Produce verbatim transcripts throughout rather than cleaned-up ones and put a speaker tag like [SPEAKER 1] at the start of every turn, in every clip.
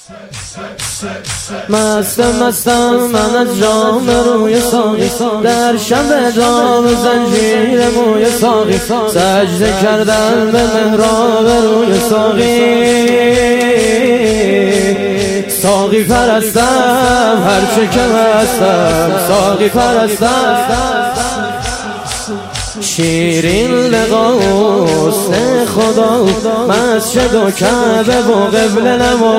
[SPEAKER 1] مستم مستم من از جام روی ساقی، در شب جام زنجیر موی ساقی، سجده کردن به محراب روی ساقی. ساقی پرستم هرچه که هستم، ساقی پرستم شیرین لقا حسن خدا، مسجد و کعبه و قبله نما،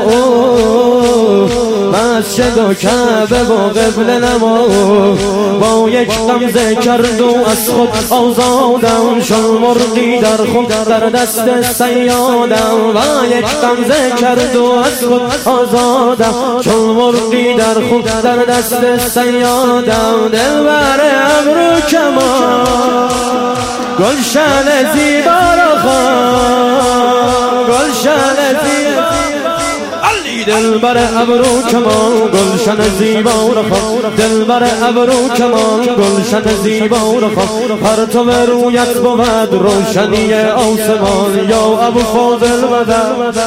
[SPEAKER 1] مسجد و کعبه و قبله نما. با یک غمزه کرد و از خود آزادم، شل مرغی در خود در دست صیادم. با یک غمزه کرد و از خود آزادم، شل مرغی در خود در دست صیادم. دلبر ابرو کمان، گلشن زیبا را خواه، گلشن زیبا علی. دلبر ابرو کمان، گلشن زیبا را خواه، دلبر ابرو کمان، گلشن زیبا را خواه. پرتو رویت بود روشنی آسمان، یا ابو فاضل مدد.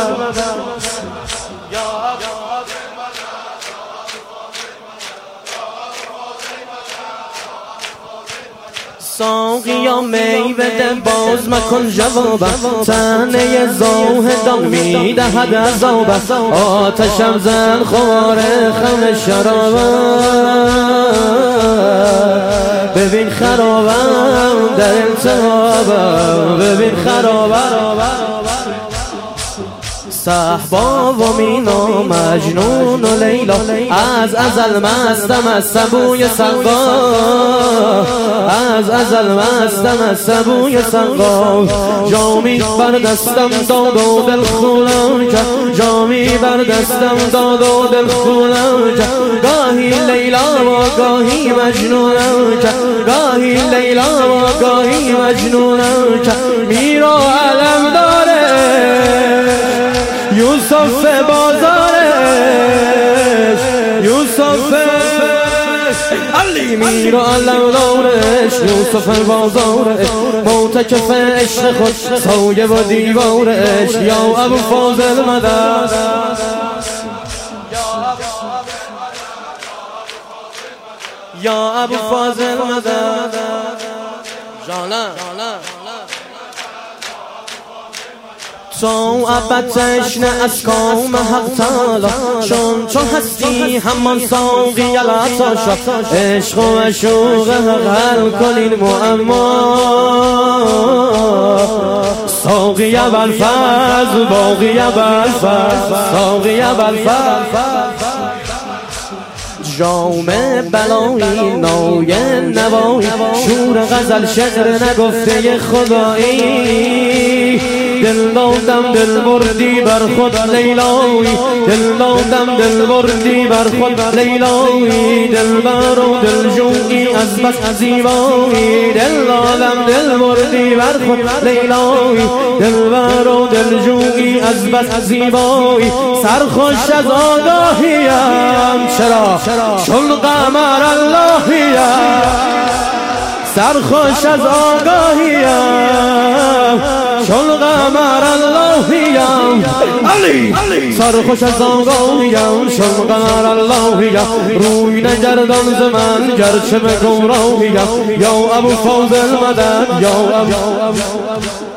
[SPEAKER 1] ساقیا می بده باز مکن جوابم، تنه زاهدان می دهد عذابم. آتشم زن خمار خم شرابم، ببین خرابم در التهابم، ببین خرابم. صحبا و مینا مجنون و لیلا، از ازل مستم از سبوی سقا، از ازل مستم از سبوی سقا. جامی بر دستم داد و دل خونم کرد، جامی بر دستم داد و دل خونم کرد. گاهی لیلا و گاهی مجنونم کرد، گاهی لیلا و گاهی مجنونم کرد. میرا علم داره یوسف بازارش، یوسف علی. میرا علم دارش یوسف بازارش، معتکف عشق خود سایه و دیوارش. یا ابو فاضل مدد، یا ابو فاضل مدد. جانم تو ابد تشنه از کام حق تعالی، چون چون هستی همان ساقی العطا شد. عشق و مشوق حق حل کنین معما، ساقی ابوالفضل باقی ابوالفضل، ساقی ابوالفضل. جام بلایی نای نوایی، شور غزل شعر نگفته خدایی. دل دادم دل بردی بر خود لیلایی، دل دادم دل بردی بر خود لیلایی. دل بر و دل جویی از بس زیبایی، دل دادم دل بردی بر خود لیلایی. دل بر و دل جویی از بس زیبایی. سرخوش از آگاهیم چرا چون قمر اللهیم، سرخوش از آگاهیم چون قمر اللهیم. علی سرخوش از آگاهیم چون قمر اللهیم. روی نگردان ز من گرچه به گمراهیم، یا ابو فاضل مدد، یا ابو